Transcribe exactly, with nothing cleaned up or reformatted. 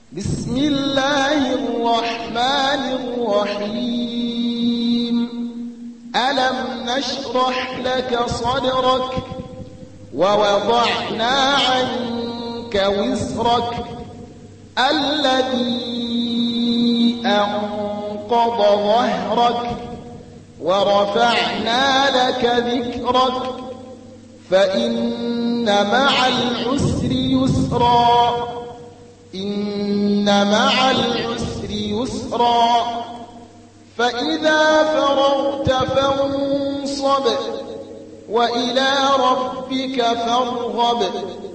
بسم الله الرحمن الرحيم ألم نشرح لك صدرك ووضعنا عنك وزرك الذي أنقض ظهرك ورفعنا لك ذكرك فإن مع العسر يسرا إن مع العسر يسرا فإذا فرغت فانصب وإلى ربك فارغب